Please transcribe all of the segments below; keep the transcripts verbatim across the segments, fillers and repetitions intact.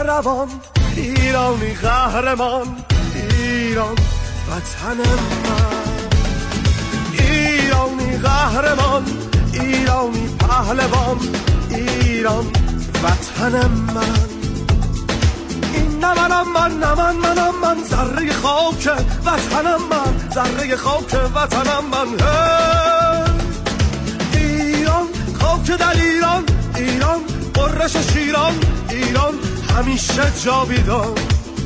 روان، ایرانی قهرمان، ایران وطن من، ایرانی قهرمان، ایرانی پهلوان، ایران وطن من. این نه منم من، نه من منم من، ذره خاک وطنم من، ذره خاک وطنم من. ایران خاک در ایران، ایران قرش شیران، ایران همیشه جاویدان.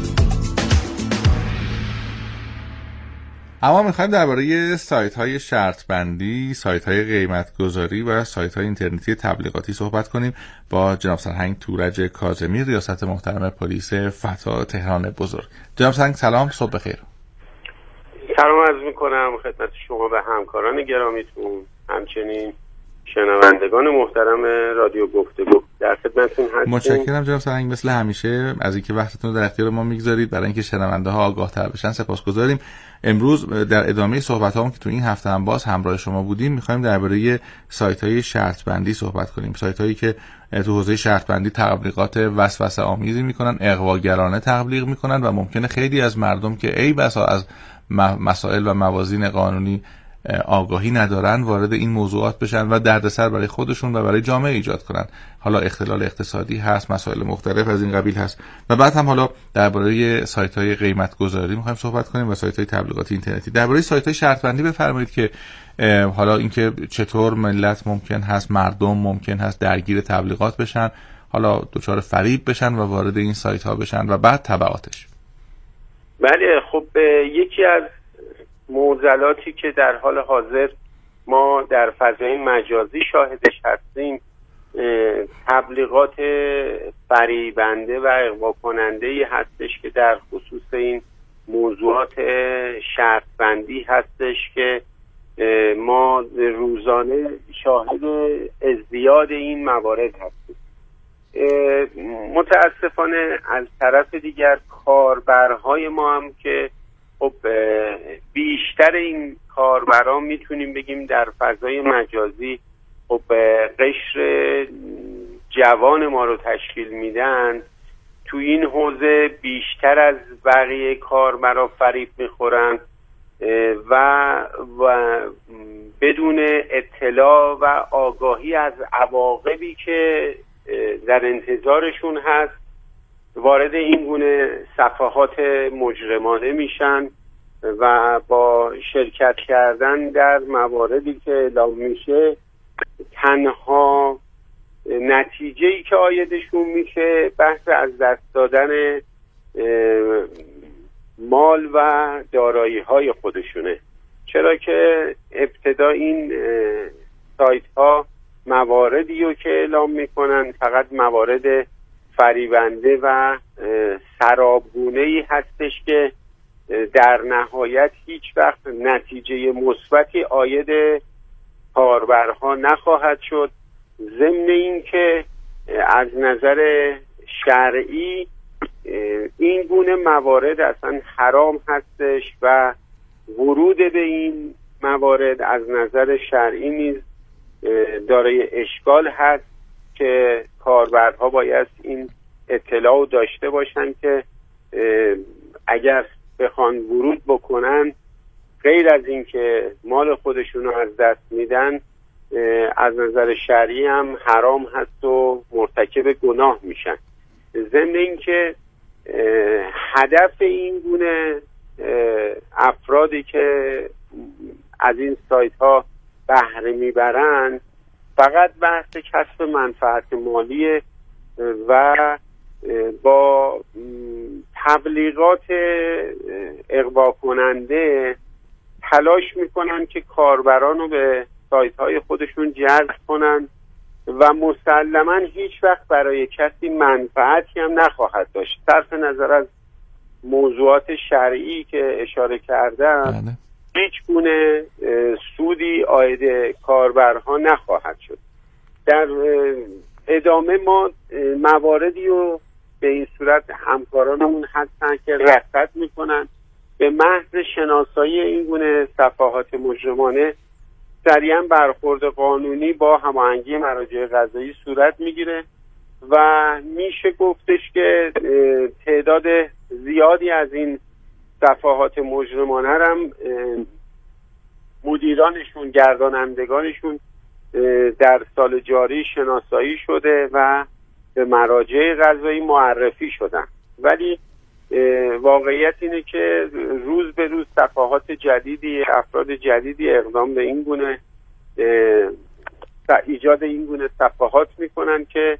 اما میخوایم درباره سایت های شرط بندی، سایت های قیمت گذاری و سایت های اینترنتی تبلیغاتی صحبت کنیم با جناب سرهنگ تورج کاظمی، ریاست محترم پلیس فتا تهران بزرگ. جناب سرهنگ سلام، صبح بخیر. سلام عرض میکنم خدمت شما و همکاران گرامیتون، همچنین شنوندگان محترم رادیو گفتگو در خدمتتون هستیم. متشکرم جناب سرهنگ، مثل همیشه از اینکه وقتتون رو در اختیار ما میگذارید برای اینکه شنونده ها آگاه تر بشن سپاسگزاریم. امروز در ادامه صحبت هامون که تو این هفته هم باز همراه شما بودیم میخوایم درباره سایت های شرط بندی صحبت کنیم، سایت هایی که تو حوزه شرط بندی تبلیغات وسوسه آمیزی میکنن، اغواگرانه تبلیغ میکنن و ممکنه خیلی از مردم که ای بسا از مسائل و موازین قانونی آگاهی ندارن وارد این موضوعات بشن و دردسر برای خودشون و برای جامعه ایجاد کنن. حالا اختلال اقتصادی هست، مسائل مختلف از این قبیل هست. و بعد هم حالا درباره سایت‌های قیمت گذاری می‌خوایم صحبت کنیم و سایت‌های تبلیغاتی اینترنتی. درباره سایت‌های شرط بندی بفرمایید که حالا اینکه چطور ملت ممکن هست، مردم ممکن هست درگیر تبلیغات بشن، حالا دچار فریب بشن و وارد این سایت‌ها بشن و بعد تبعاتش. بله، خب یکی از معضلاتی که در حال حاضر ما در فضای مجازی شاهدش هستیم تبلیغات فریبنده و اغوا کننده‌ای هستش که در خصوص این موضوعات شرط بندی هستش که ما روزانه شاهد ازدیاد این موارد هستیم. متاسفانه از طرف دیگر کاربرهای ما هم که خب بیشتر این کاربران میتونیم بگیم در فضای مجازی خب قشر جوان ما رو تشکیل میدن، تو این حوزه بیشتر از بقیه کاربرا فریب میخورن و, و بدون اطلاع و آگاهی از عواقبی که در انتظارشون هست وارد این گونه صفحات مجرمانه میشن و با شرکت کردن در مواردی که اعلام میشه تنها نتیجه‌ای که عایدشون میشه بحث از دست دادن مال و دارایی‌های خودشونه. چرا که ابتدا این سایت ها مواردی رو که اعلام میکنن فقط موارد فریبنده و سرابگونه‌ای هستش که در نهایت هیچ وقت نتیجه مثبتی عاید کاربرها نخواهد شد، ضمن این که از نظر شرعی این گونه موارد اصلا حرام هستش و ورود به این موارد از نظر شرعی نیز دارای اشکال هست که کاربرها باید این اطلاع داشته باشن که اگر بخوان ورود بکنن غیر از این که مال خودشون رو از دست میدن از نظر شرعی هم حرام هست و مرتکب گناه میشن. ضمن این که هدف این گونه افرادی که از این سایت ها بهره میبرن فقط بحث کسب منفعت مالی و با تبلیغات اغوا کننده تلاش میکنن که کاربران رو به سایت های خودشون جذب کنن و مسلما هیچ وقت برای کسی منفعتی هم نخواهد داشت. صرف نظر از موضوعات شرعی که اشاره کردم هیچ گونه سودی عاید کاربرها نخواهد شد. در ادامه ما مواردی رو به این صورت همکارانمون هستن که رصد میکنن به محض شناسایی این گونه صفحات مجرمانه سریعا برخورد قانونی با هماهنگی مراجع قضایی صورت میگیره و میشه گفتش که تعداد زیادی از این صفحات مجرمانه هم مدیرانشون، گردانندگانشون در سال جاری شناسایی شده و به مراجع قضایی معرفی شدن. ولی واقعیت اینه که روز به روز صفحات جدیدی، افراد جدیدی اقدام به این گونه ایجاد این گونه صفحات میکنن که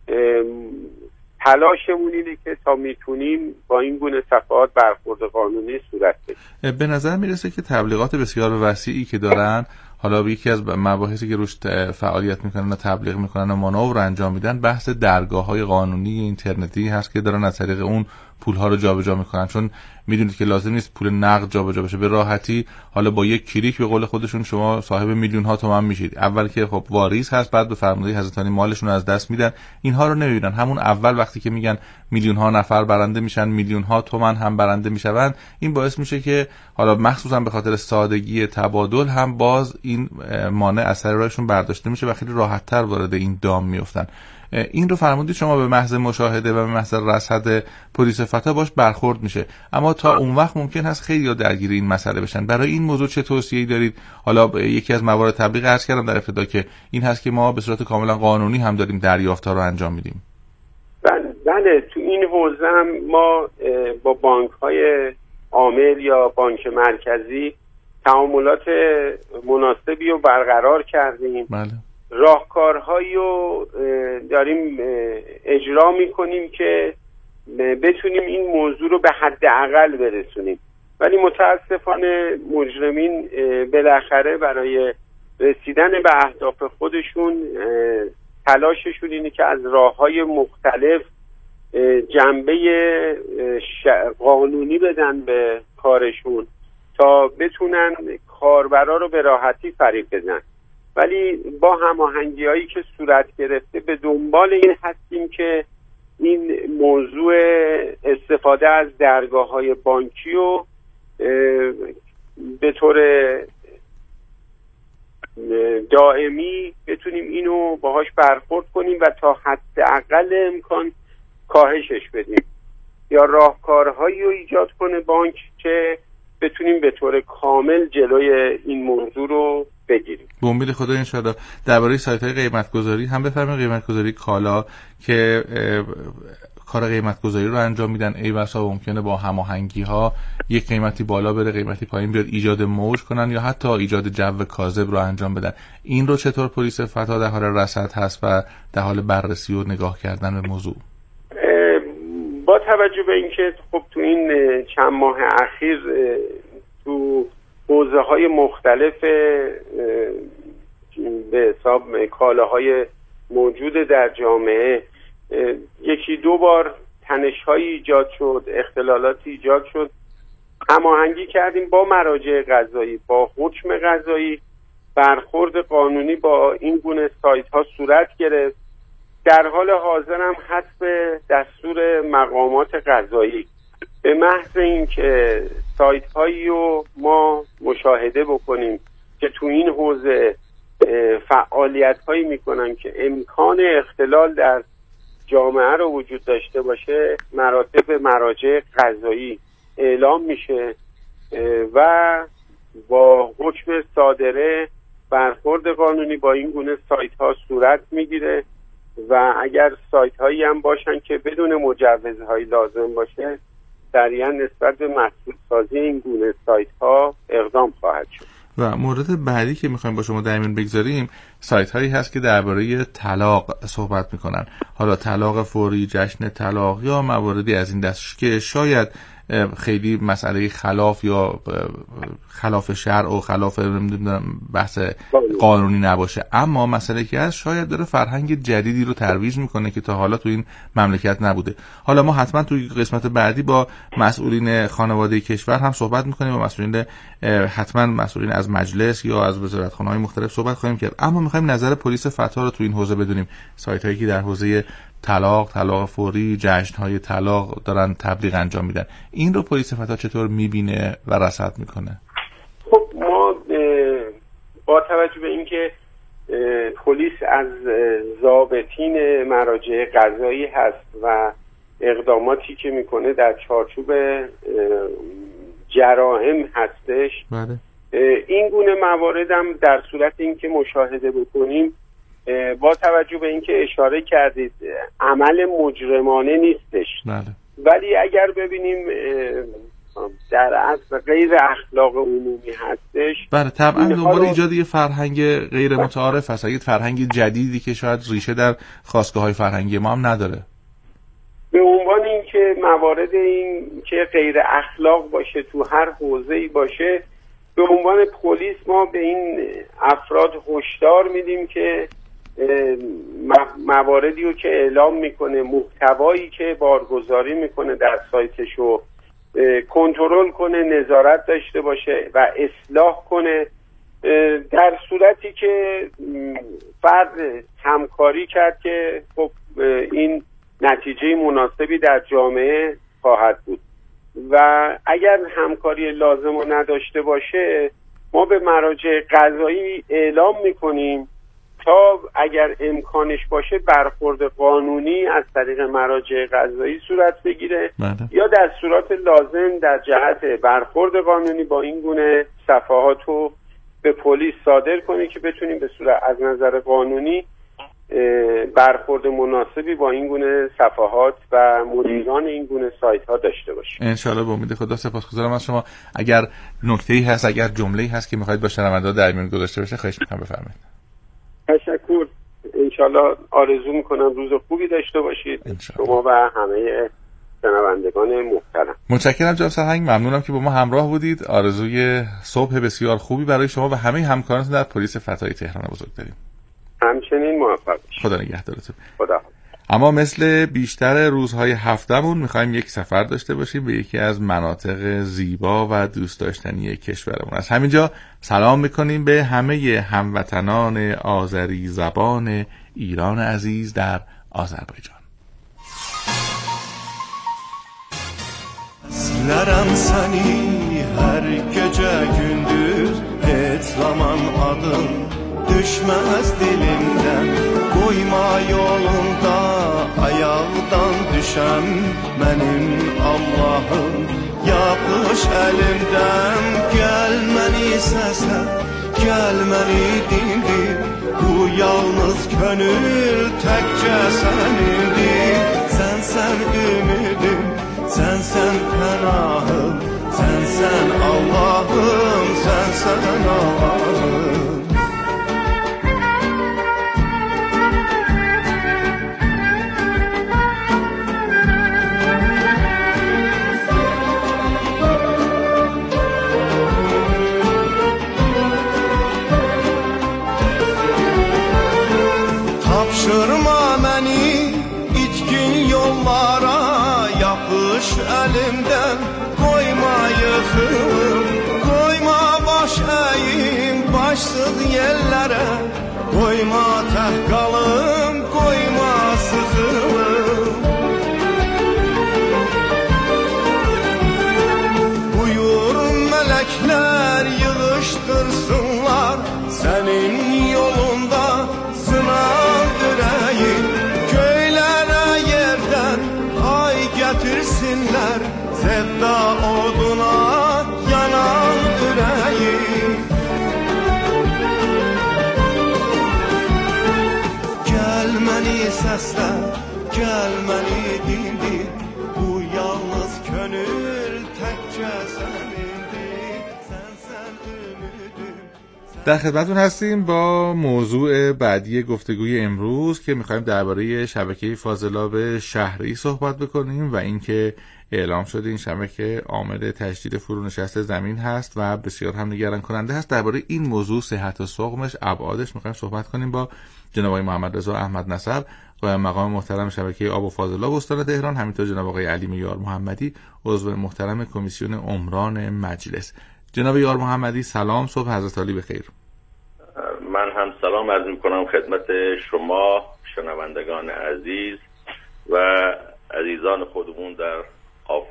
تلاشمون اینه که تا میتونیم با این گونه صفحات برخورد قانونی صورت بدیم. به نظر میرسه که تبلیغات بسیار وسیعی که دارن، حالا یکی از مباحثی که روش فعالیت میکنن و تبلیغ میکنن و مانور رو انجام میدن، بحث درگاه‌های قانونی اینترنتی هست که دارن از طریق اون پول‌ها رو جابجا میکنن، چون میدونید که لازم نیست پول نقد جابجا بشه، به راحتی حالا با یک کلیک به قول خودشون شما صاحب میلیون ها تومان میشید. اول که خب واریز هست، بعد به فرمانده حضرت علی مالشون رو از دست میدن. اینها رو نمیبینن. همون اول وقتی که میگن میلیون ها نفر برنده میشن، میلیون ها تومان هم برنده میشن، این باعث میشه که حالا مخصوصا به خاطر سادگی تبادل هم باز این مانع از سر راهشون برداشته میشه و خیلی راحت‌تر وارد این دام میافتن. این رو فرمودید شما به محض مشاهده و به محض رصد پلیس فتا باش برخورد میشه، اما تا اون وقت ممکن هست خیلی درگیر این مسئله بشن. برای این موضوع چه توصیه‌ای دارید؟ حالا یکی از موارد تبلیغ عرض کردم در ابتدا که این هست که ما به صورت کاملا قانونی هم داریم دریافت‌ها رو انجام میدیم. بله بله، تو این حوزه هم ما با بانک‌های عامل یا بانک مرکزی تعاملات مناسبی رو برقرار کردیم. بله. راهکارهایی رو داریم اجرا میکنیم که بتونیم این موضوع رو به حداقل برسونیم، ولی متاسفانه مجرمین بالاخره برای رسیدن به اهداف خودشون تلاششون اینه که از راههای مختلف جنبه قانونی بدن به کارشون تا بتونن کاربرا رو به راحتی فریب بزنن. ولی با هماهنگی‌هایی که صورت گرفته به دنبال این هستیم که این موضوع استفاده از درگاه‌های بانکی رو به طور دائمی بتونیم اینو باهاش برخورد کنیم و تا حداقل امکان کاهشش بدیم، یا راهکارهایی رو ایجاد کنه بانک که بتونیم به طور کامل جلوی این موضوع رو بگیریم. به امید خدا ان شاءالله. درباره سایت‌های قیمت‌گذاری هم بفرمایید. قیمت‌گذاری کالا که کار قیمت‌گذاری رو انجام میدن، ای بسا ممکنه با هماهنگی‌ها یک قیمتی بالا بره، قیمتی پایین بیاد، ایجاد موج کنن یا حتی ایجاد جو کاذب رو انجام بدن. این رو چطور پلیس فتا در حال رصد هست و در حال بررسی و نگاه کردن به موضوع؟ با توجه به اینکه خب تو این چند ماه اخیر تو حوزه‌های مختلف به حساب کالاهای موجود در جامعه یکی دو بار تنش‌هایی ایجاد شد، اختلالاتی ایجاد شد، هماهنگی کردیم با مراجع قضایی، با حکم قضایی برخورد قانونی با این گونه سایت‌ها صورت گرفت. در حال حاضر هم حسب دستور مقامات قضایی به محض اینکه سایت‌هایی رو ما مشاهده بکنیم که تو این حوزه فعالیت‌هایی میکنن که امکان اختلال در جامعه رو وجود داشته باشه، مراتب مراجع قضایی اعلام میشه و با حکم صادره برخورد قانونی با این گونه سایت‌ها صورت میگیره و اگر سایت‌هایی هم باشن که بدون مجوزهای لازم باشه سریعا نسبت به محصول سازی این گونه سایت‌ها اقدام خواهد شد. و مورد بعدی که میخوایم با شما در میون بگذاریم سایت هایی هست که درباره طلاق صحبت میکنن، حالا طلاق فوری، جشن طلاق یا مواردی از این دست که شاید خیلی مسئله خلاف یا خلاف شرع و خلاف نمیدونم بحث قانونی نباشه، اما مسئله که هست شاید داره فرهنگ جدیدی رو ترویج میکنه که تا حالا تو این مملکت نبوده. حالا ما حتما توی قسمت بعدی با مسئولین خانواده کشور هم صحبت میکنیم، با مسئولین حتما مسئولین از مجلس یا از وزارتخانه‌های مختلف صحبت خواهیم کرد، اما میخوایم نظر پلیس فتا رو تو این حوزه بدونیم. سایت هایی که در حوزه طلاق، طلاق فوری، جشن‌های طلاق دارن تبلیغ انجام میدن، این رو پلیس فتا چطور میبینه و رصد میکنه؟ خب ما با توجه به اینکه پلیس از ضابطین مراجع قضایی هست و اقداماتی که میکنه در چارچوب جرائم هستش. بله. این گونه موارد هم در صورت اینکه مشاهده بکنیم با توجه به اینکه اشاره کردید عمل مجرمانه نیستش. بله. ولی اگر ببینیم در اصل غیر اخلاق عمومی هستش. بله طبعا دنبال ایجاد یه فرهنگ غیر متعارف هست، یه فرهنگ جدیدی که شاید ریشه در خاستگاه‌های فرهنگی ما هم نداره. به عنوان اینکه موارد این که غیر اخلاق باشه تو هر حوزه‌ای باشه، به عنوان پلیس ما به این افراد هشدار میدیم که مواردی رو که اعلام میکنه، محتوایی که بارگذاری میکنه در سایتش رو کنترل کنه، نظارت داشته باشه و اصلاح کنه. در صورتی که فرد همکاری کرد که خب این نتیجه مناسبی در جامعه خواهد بود و اگر همکاری لازم رو نداشته باشه ما به مراجع قضایی اعلام میکنیم تا اگر امکانش باشه برخورد قانونی از طریق مراجع قضایی صورت بگیره. بله. یا در صورت لازم در جهت برخورد قانونی با این گونه صفحات رو به پلیس صادر کنه که بتونیم به صورت از نظر قانونی برخورد مناسبی با این گونه صفحات و مدیران این گونه سایت ها داشته باشیم. انشالله. به امید خدا. سپاسگزارم از شما. اگر نکته‌ای هست، اگر جمله‌ای هست که می‌خواید با شنونده‌ها در میون گذاشته بشه خواهش می‌کنم بفرمایید. تشکر. انشالله آرزو میکنم روز خوبی داشته باشید انشالله. شما و همه شنوندگان محترم. متشکرم جناب سرهنگ، ممنونم که با ما همراه بودید. آرزوی صبح بسیار خوبی برای شما و همه همکارانتون در پلیس فتای تهران بزرگ داریم. همچنین موفق باشید. خدا نگهدارتون. خدا. اما مثل بیشتر روزهای هفتمون میخوایم یک سفر داشته باشیم به یکی از مناطق زیبا و دوست داشتنی کشورمون. از همینجا سلام میکنیم به همه هموطنان آذری زبان ایران عزیز در آذربایجان. Sizlərəm səni hər gecə gündüz heç zaman adın düşməz dilimdən. Qoyma yolunda ayaqdan düşəm mənim Allahım. Yapış əlimdən gəl məni səslə, gəl məni dindir. Bu yalnız könül təkcə sənindir. Sən sən ümidim, sən sən pənahım, sən sən Allahım, sən sən Allahım. Tapşırma məni itkin yollara, yapış əlimdən, qoyma yıxılım, qoyma baş əyim, başsız yerlərə, qoyma tək qalım, qoyma sıxılım. Buyur mələklər yığışdırsınlar sənin yolunda sınav ürəyin, göylərə yerdən ay gətirsinlər, zədda oduna yanan ürəyin. Gəl məni səslə, gəl məni dindir, bu yalnız könül təkcə sənindir, sən sən ümidim. در خدمتتون هستیم با موضوع بعدی گفتگوی امروز که میخوایم درباره شبکه فاضلاب شهری صحبت بکنیم و اینکه اعلام شده این شبکه عامل تجدید فرونشست زمین هست و بسیار هم نگران کننده هست. درباره این موضوع صحت و سقمش، ابعادش میخوایم صحبت کنیم با جناب آقای محمد رضا احمد نسب، قائم مقام محترم شبکه آب و فاضلاب استان تهران، همینطور جناب آقای علی یار محمدی، عضو محترم کمیسیون عمران مجلس. جناب یار محمدی سلام، صبح حضرت علی بخیر. من هم سلام عرض میکنم خدمت شما شنوندگان عزیز و عزیزان خودمون در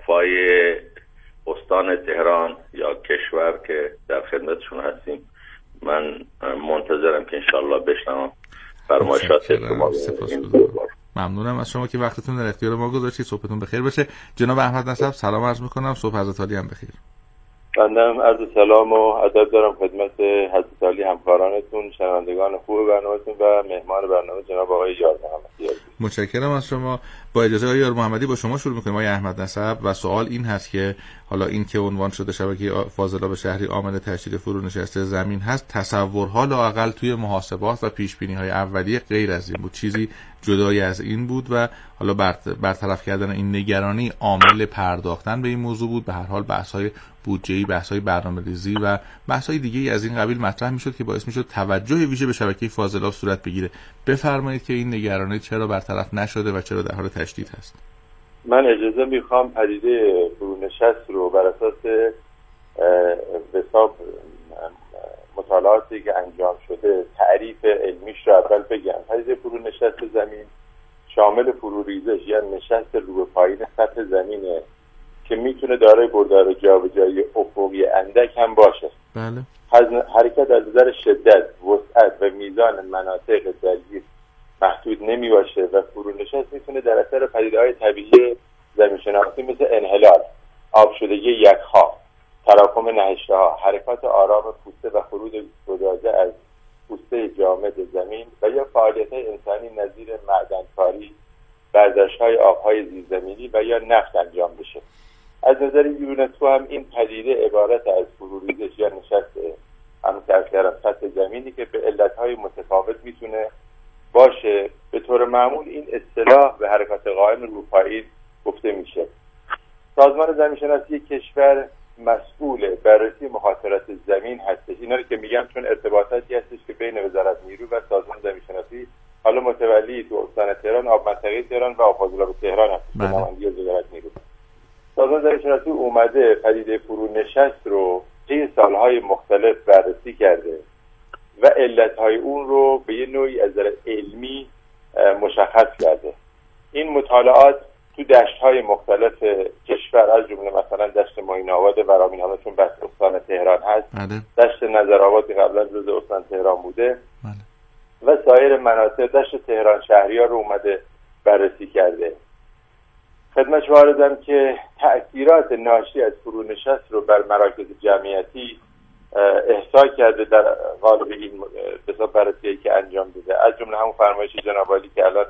آفای استان تهران یا کشور که در خدمتشون هستیم من منتظرم که انشالله بشنم فرمایشات شما. ممنونم از شما که وقتتون در اختیار ما گذاشتید. صبحتون بخیر باشه. جناب احمد نسب سلام عرض میکنم. صبح حضرت عالی هم بخیر. بندم عرض سلام و ادب دارم خدمت حضرت عالی همکارانتون، شنوندگان خوب برنامه‌تون و مهمان برنامه جناب آقای یار محمدی. متشکرم از شما. با اجازه آقای یار محمدی با شما شروع می‌کنیم آقای احمد نسب و سوال این هست که حالا این که عنوان شده شبکه فاضلاب شهری عامل تشدید فرونشست زمین هست، تصورها لااقل توی محاسبات و پیش‌بینی‌های اولیه غیر از این بود، چیزی جدای از این بود و حالا برطرف کردن این نگرانی عامل پرداختن به این موضوع بود. به هر حال بحث‌های بودجه‌ای، بحث‌های برنامه‌ریزی و بحث‌های دیگه‌ای از این قبیل مطرح می‌شد که باعث می‌شد توجه ویژه به شبکه فاضلاب صورت بگیره. بفرمایید که این نگرانی چرا برطرف نشده و چرا در حال تشدید هست؟ من اجازه میخوام پدیده فرونشست رو بر اساس حساب مطالعاتی که انجام شده تعریف علمیش رو اول بگم. پدیده فرونشست زمین شامل فروریزش یا نشست رو به پایین سطح زمینه که میتونه دارای بردار جابجایی افقی اندک هم باشه. بله. حرکت از نظر شدت، وسعت و میزان مناطق درگیر محدود نمی باشه و فرونشست میتونه در اثر پدیده‌های طبیعی زمین‌شناسی مثل انحلال، آب شدگی یخ‌ها، تراکم نهشته‌ها، حرکات آرام پوسته و خروج گدازه از پوسته جامد زمین و یا فعالیت‌های انسانی نظیر معدنکاری، برداشت‌های آب‌های زیرزمینی و یا نفت انجام بشه. از نظر یونسکو هم این پدیده عبارت از فروریزش یا نشست همکردن سطح زمینی که به علت‌های متفاوت میتونه باشه. به طور معمول این اصطلاح به حرکات قائم روپایی گفته میشه. سازمان زمین‌شناسی کشور مسئول بررسی مخاطرات زمین هستش. اینا رو که میگم چون ارتباطاتی هستش که بین وزارت نیرو و سازمان زمین‌شناسی حالا متولی تو استان تهران، آب منطقه تهران و آب فاضلاب تهران هست. بله. نماینده وزارت نیرو. سازمان زمین‌شناسی اومده پدیده فرونشست رو طی سالهای مختلف بررسی کرده و علتهای اون رو به یه نوعی از نظر علمی مشخص کرده. این مطالعات تو دشت‌های مختلف کشور از جمله مثلا دشت معین‌آباد ورامین چون بس استان تهران هست، بله. دشت نظرآباد قبلا جزء استان تهران بوده، بله. و سایر مناطق دشت تهران شهریار رو اومده بررسی کرده. خدمت شما عرضم که تأثیرات ناشی از فرونشست رو بر مراکز جمعیتی احصا کرده در قالب این حساب بررسی که انجام داده. از جمله همون فرمایش جناب عالی که الان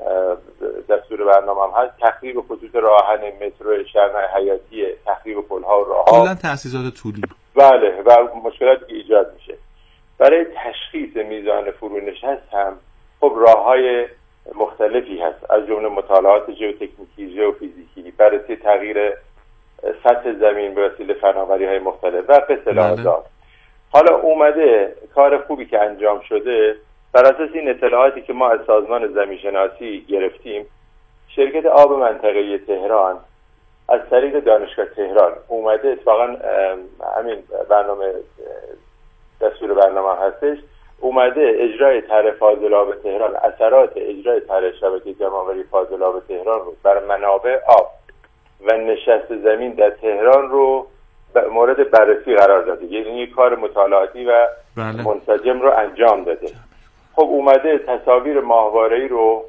دستور برنامه هم هست، تخریب خطوط راهن مترو، شهرنای حیاتی، تخریب پل‌ها و راه‌ها، کلاً تأسیسات طولی. بله، و مشکلاتی که ایجاد میشه. برای تشخیص میزان فرونشست هم خب راه‌های مختلفی هست، از جمله مطالعات ژئوتکنیکی، ژئوفیزیکی، بررسی تغییر سطح زمین به وسیله فناوری‌های مختلف و قصه آزاد. حالا اومده کار خوبی که انجام شده بر اساس این اطلاعاتی که ما از سازمان زمین‌شناسی گرفتیم، شرکت آب منطقه تهران از طریق دانشگاه تهران اومده، اتفاقا همین برنامه دستور برنامه هستش، اومده اجرای طرح فاضلاب تهران، اثرات اجرای طرح شبکه جمع‌آوری فاضلاب تهران رو بر منابع آب و نشست زمین در تهران رو مورد بررسی قرار داده. یعنی یک کار مطالعاتی و بله. منسجم رو انجام داده. خب اومده تصاویر ماهواره‌ای رو،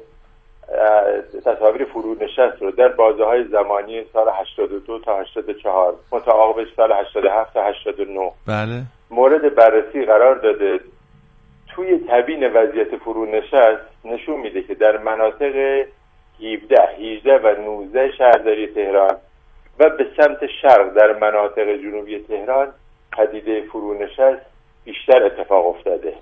تصاویر فرونشست رو در بازه‌های زمانی سال هشتاد و دو تا هشتاد و چهار متعاقبش سال هشتاد و هفت تا هشتاد و نه بله. مورد بررسی قرار داده. توی تبیین وضعیت فرونشست نشون میده که در مناطق هفده، هجده و نوزده شهرداری تهران و به سمت شرق در مناطق جنوبی تهران پدیده فرونشست بیشتر اتفاق افتاده.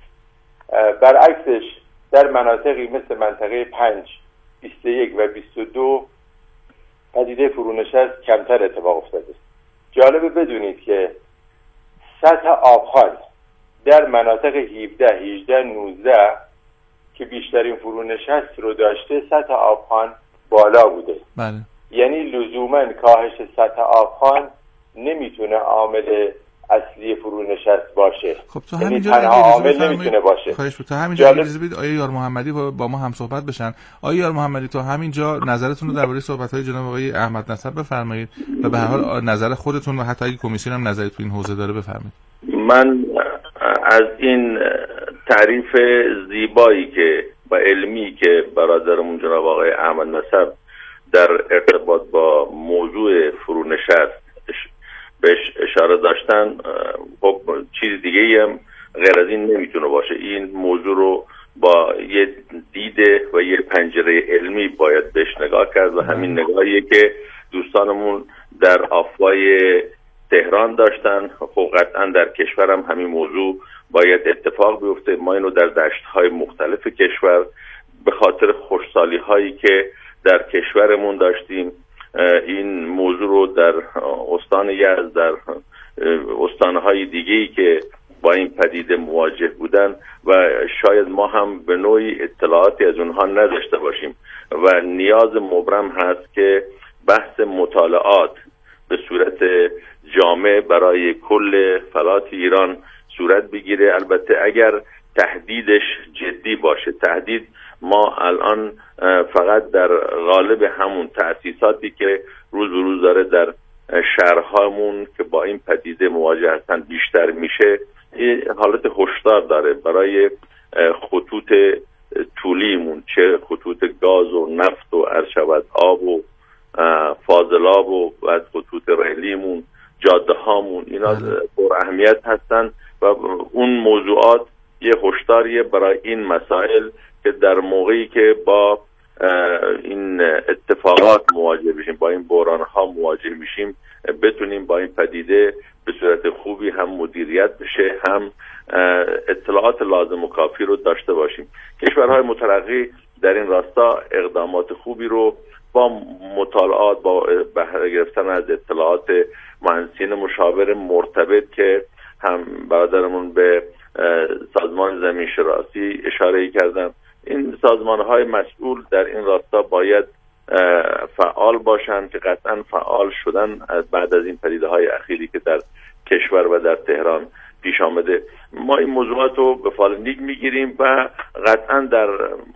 برعکسش در مناطقی مثل منطقه پنج، بیست و یک و بیست و دو پدیده فرونشست کمتر اتفاق افتاده. جالبه بدونید که سطح آبخوان در مناطق هفده، هجده، نوزده که بیشترین فرونشست رو داشته، سطح آبخوان بالا بوده. بله. یعنی لزوماً کاهش سطح آبخوان نمیتونه عامل اصلی فرونشست باشه. خب تو یعنی همینجا تنها عامل نمیتونه باشه. خواهش بود. تا همینجا اجازه بدید آقای یار محمدی با ما هم صحبت بشن. آقای یار محمدی تو همینجا نظرتون رو درباره صحبت‌های جناب آقای احمد نسب بفرمایید و به هر حال نظر خودتون و حتی اگه کمیسیون هم نظری تو این حوزه داره بفرمایید. من از این تعریف زیبایی که و علمی که برادرمون جناب آقای احمد نسب در ارتباط با موضوع فرونشست بهش اشاره داشتن، خب چیز دیگه هم غیر از این نمیتونه باشه. این موضوع رو با یه دیده و یه پنجره علمی باید بهش نگاه کرد و همین نگاهیه که دوستانمون در آفوای تهران داشتن. خب قطعا در کشورم همین موضوع باید اتفاق بیفته. ما اینو در دشت‌های مختلف کشور به خاطر خوشسالی هایی که در کشورمون داشتیم این موضوع رو در استان یزد، در استانهای دیگه‌ای که با این پدیده مواجه بودن و شاید ما هم به نوعی اطلاعاتی از اونها نداشته باشیم و نیاز مبرم هست که بحث مطالعات به صورت جامع برای کل فلات ایران صورت بگیره. البته اگر تهدیدش جدی باشه. تهدید ما الان فقط در قالب همون تأسیساتی که روز به روز داره در شهرهامون که با این پدیده مواجه هستن بیشتر میشه، حالت هشدار داره برای خطوط طولیمون، چه خطوط گاز و نفت و عرض شود آب و فاضلاب و بعد خطوط ریلیمون، جاده هامون، اینا پر اهمیت هستن و اون موضوعات یه هشداریه برای این مسائل که در موقعی که با این اتفاقات مواجه بشیم، با این بحران ها مواجه میشیم، بتونیم با این پدیده به صورت خوبی هم مدیریت بشه، هم اطلاعات لازم و کافی رو داشته باشیم. کشورهای مترقی در این راستا اقدامات خوبی رو با مطالعات، با بهره گرفتن از اطلاعات مهندسین مشاور مرتبط که هم برادرمون به سازمان زمین شناسی اشاره کردن، این سازمان‌های مسئول در این راستا باید فعال باشند که قطعا فعال شدن بعد از این پدیده‌های اخیری که در کشور و در تهران پیش آمده. ما این موضوعات رو به فال نیک میگیریم و قطعا در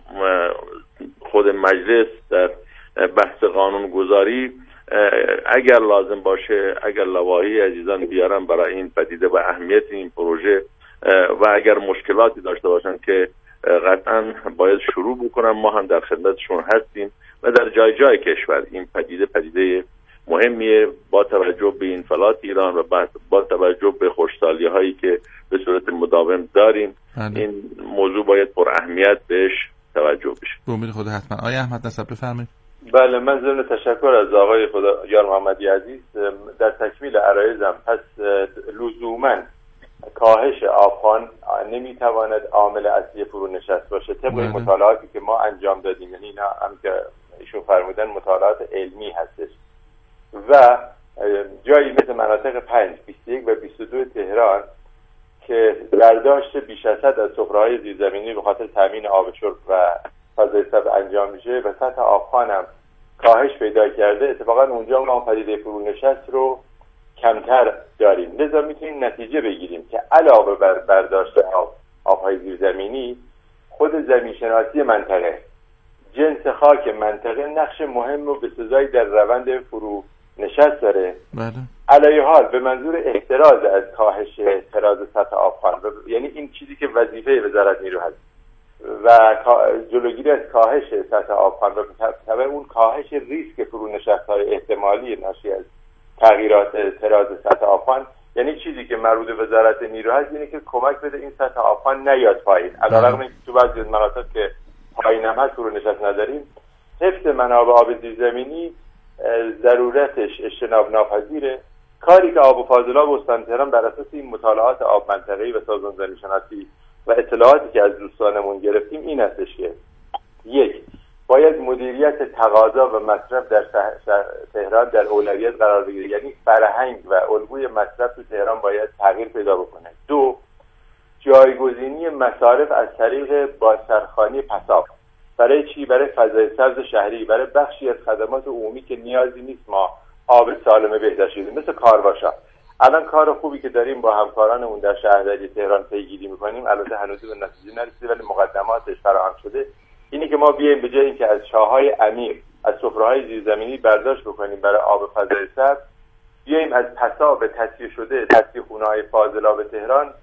خود مجلس در بحث قانون گذاری اگر لازم باشه، اگر لوایح عزیزان بیارن برای این پدیده و اهمیت این پروژه و اگر مشکلاتی داشته باشن که قطعا باید شروع بکنن، ما هم در خدمتشون هستیم و در جای جای کشور این پدیده پدیده مهمیه با توجه به این فلات ایران و با توجه به خوشحالی هایی که به صورت مداوم داریم. بله. این موضوع باید پر اهمیت بهش توجه بشه. به امید خدا حتما. آقای احمد نسب بفرمایید. بله، من ضمن تشکر از آقای خدا یار محمدی عزیز در تکمیل عرایزم، پس لزوما کاهش آبخوان نمیتواند عامل اصلی فرونشست باشه طبق این مطالعاتی که ما انجام دادیم. یعنی اینا هم که ایشون فرمودن مطالعات علمی هستش و جایی مثل مناطق پنج، بیست و یک و بیست و دو تهران که برداشت بیش از حد از سفره‌های زیرزمینی به خاطر تامین آب شرب و فضای سبز انجام میشه و سطح آبخوان هم کاهش پیدا کرده، اتفاقا اونجا ما پدیده فرونشست رو کمتر داریم. لذا میتونیم نتیجه بگیریم که علاوه بر برداشت آب آبهای زیرزمینی، خود زمین شناسی منطقه، جنس خاک منطقه نقش مهم و بسزایی در روند فرونشست داره. بله. علیه حال به منظور احتراز از کاهش تراز سطح آبخوان، یعنی این چیزی که وظیفه وزارت نیرو هست و جلوگیری از کاهش سطح آبخوان و طبع اون کاهش ریسک فرونشست‌های احتمالی ناشی از تغییرات تراز سطح آبخوان، یعنی چیزی که مربوط به وزارت نیرو هست اینه که کمک بده این سطح آبخوان نیاد پایین. علاوه بر تو بعضی از مناطق که پایین هم هست فرونشست نداریم، حفظ منابع آب زیرزمینی ضرورتش اجتناب ناپذیره. کاری که آب و فاضلاب استان تهران بر اساس این مطالعات آب منطقه‌ای و سازمان زمین شناسی و اطلاعاتی که از دوستانمون گرفتیم این هستش که یک، باید مدیریت تقاضا و مصرف در تهران در اولویت قرار بگیره، یعنی فرهنگ و الگوی مصرف تو تهران باید تغییر پیدا بکنه. دو، جایگزینی مصارف از طریق بازسرخوانی پساب. برای چی؟ برای فضای سبز شهری، برای بخشی از خدمات عمومی که نیازی نیست ما آب سالم بهداشتی بدیم، مثل کارواشا. الان کار خوبی که داریم با همکارانمون در شهرداری تهران پیگیری میکنیم، البته هنوز به نتیجه نرسیده ولی مقدماتش فراهم شده، اینی که ما بیایم به جای اینکه از چاهای عمیق، از سفره‌های زیرزمینی برداشت بکنیم برای آب فضای سبز، بیایم از پساب تصفیه شده، تصفیه خونه‌های فاضلاب تهران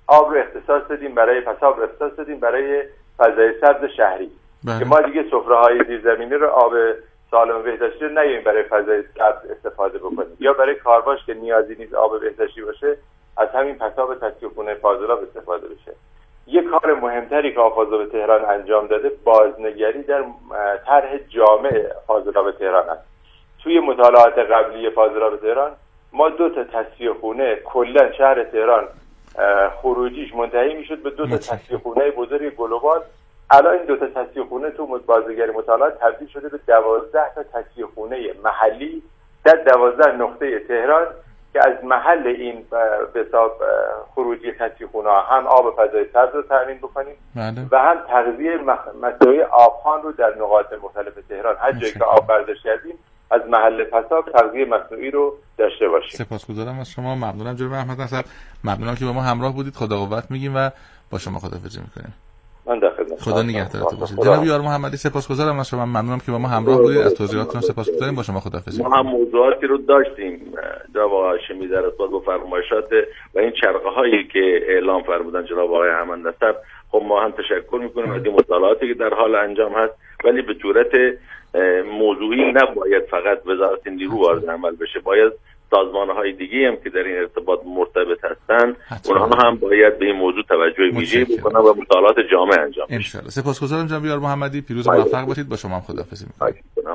آب رو اختصاص دادیم برای پساب، اختصاص دادیم برای فضای سبز شهری بله. که ما دیگه سفره‌های زیرزمینی رو آب سالم بهداشتی رو نیاییم برای فضای سبز استفاده بکنیم، یا برای کارواش که نیازی نیست آب بهداشتی باشه از همین پساب تصفیه‌خونه فاضلاب استفاده بشه. یک کار مهمتری که فاضلاب تهران انجام داده بازنگری در طرح جامع فاضلاب تهران است. توی مطالعات قبلی فاضلاب تهران ما دو تا تصفیه‌خونه کلا شهر تهران خروجیش منتهی میشد به دو تا تصفیه‌خونه بزرگ گلوبال. الان این دو تا تصفیه‌خونه تو بازنگری مطالعات تبدیل شده به دوازده تا تصفیه‌خونه محلی در دوازده نقطه تهران که از محل این به حساب خروجی تصفیه‌خونه هم آب فضای سبز رو تامین بکنیم بله. و هم تغذیه مصرفی آبخوان رو در نقاط مختلف تهران هر جایی که آب برداشت کردیم از محل پساب تغذیه مصنوعی رو داشته باشیم. سپاسگزارم از شما، ممنونم جناب احمد نصر، ممنونم که با ما همراه بودید. خدا قوت میگیم و با شما خداحافظی میکنیم. من در خدمت. خدا نگهدارتون باشه. جناب یار محمدی سپاسگزارم از شما، ممنونم که با ما همراه بودید. از توضیحاتتون سپاسگزاریم. با شما خداحافظی. ما هم موضوعاتی رو داشتیم جناب آقای هاشمی در ارتباط با فرمایشات و این چرخه هایی که اعلام فرمودن جناب آقای احمد نصر. خب ما هم تشکر میکنیم از این مطالعاتی که در حال انجام هست، ولی به صورت موضوعی نباید فقط وزارت نیرو وارد عمل بشه، باید سازمان‌های دیگه هم که در این ارتباط مرتبط هستن اونها هم باید به این موضوع توجه ویژه‌ای بکنن و مطالعات جامع انجام بدن. ان شاءالله. سپاسگزارم جناب یار محمدی، پیروز و موفق باشید. با شما هم خداحافظی می‌کنم.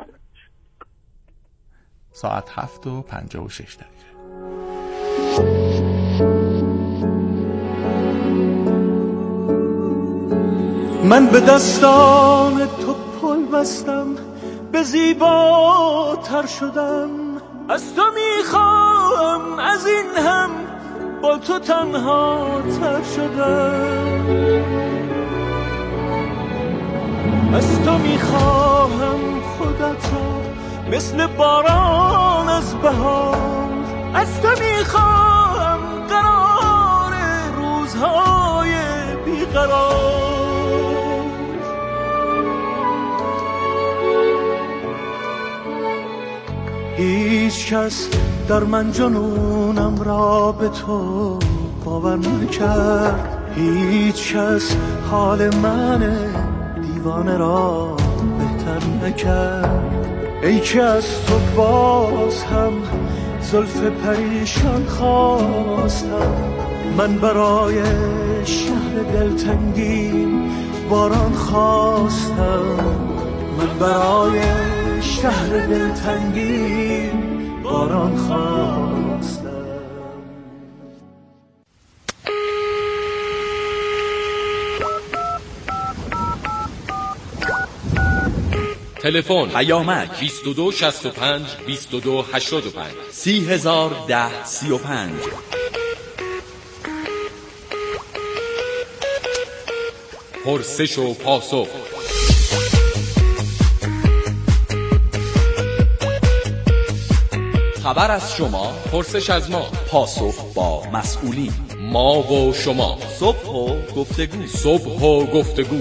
ساعت هفت و پنجاه و شش دقیقه. من به دستان تو پل بستم، به زیباتر شدم، از تو میخوام از این هم با تو تنها تر شدم، از تو میخواهم خودت را مثل باران از بهار، از تو میخواهم قرار روزهای بیقرار. هیچ کس در من جنونم را به تو باور نکرد، هیچ کس حال من دیوانه را بهتر نکرد. ای که از تو باز هم زلف پریشان خواستم، من برای شهر دلتنگی باران خواستم، من برای شهر دلتنگی باران خواستم. تلفن پیامک بیست و دو شصت و پنج بیست و دو هشتاد و پنج سی هزار ده سی و پنج. پرسش و پاسخ. خبر از شما، پرسش از ما، پاسخ با مسئولین، ما و شما، صبح و گفتگو، صبح و گفتگو.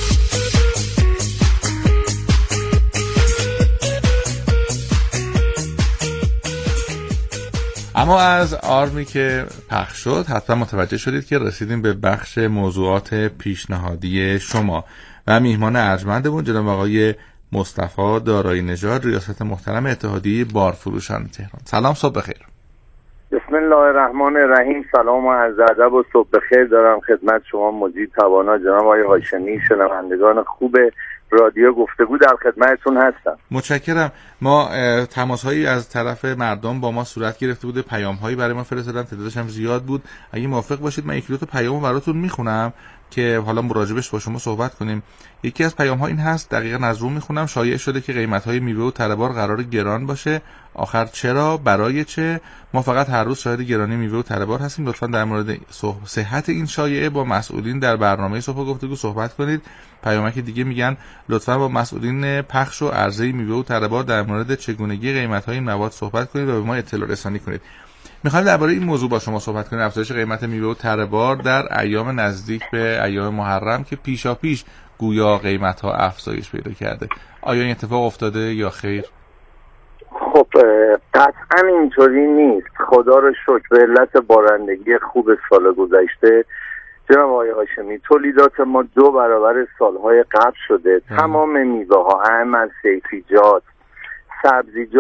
اما از آرمی که پخش شد حتما متوجه شدید که رسیدیم به بخش موضوعات پیشنهادی شما و میهمان ارجمندمون جناب آقای مصطفی دارایی نژاد، ریاست محترم اتحادیه بارفروشان تهران. سلام، صبح بخیر. بسم الله الرحمن الرحیم. سلام و عرض ادب و صبح بخیر دارم خدمت شما مجید توانا جناب آقای هاشمی، شنوندگان خوب رادیو گفتگو در خدمتتون هستم. متشکرم. ما تماس‌هایی از طرف مردم با ما صورت گرفته بوده، پیام‌هایی برای ما فرستادن، تعدادش هم زیاد بود. اگه موافق باشید من یک دو تا پیامو براتون میخونم که حالا مراجعهش با شما صحبت کنیم. یکی از پیام‌ها این هست، دقیقاً از رو میخونم: شایع شده که قیمت‌های میوه و تره‌بار قرار گران باشه. آخر چرا؟ برای چه؟ ما فقط هر روز شاهد گرانی میوه و تره‌بار هستیم. لطفاً در مورد صحت این شایعه با مسئولین در برنامه صبح گفتگو صحبت کنید. پیامک دیگه میگن لطفاً با مسئولین پخش و عرضه میوه و تره‌بار در مورد چگونگی قیمت‌های این مواد صحبت کنید و به ما اطلاع رسانی کنید. میخوایم درباره این موضوع با شما صحبت کنیم، افزایش قیمت میوه و تره‌بار در ایام نزدیک به ایام محرم که پیشاپیش گویا قیمت‌ها افزایش پیدا کرده. آیا این اتفاق افتاده یا خیر؟ خب قطعا اینطوری نیست. خدا رو شکر به علت بارندگی خوب سال گذشته جناب آقای هاشمی، تولیدات ما دو برابر سالهای قبل شده. تمام میوه ها، اهم از سیفیجات، سبزیجات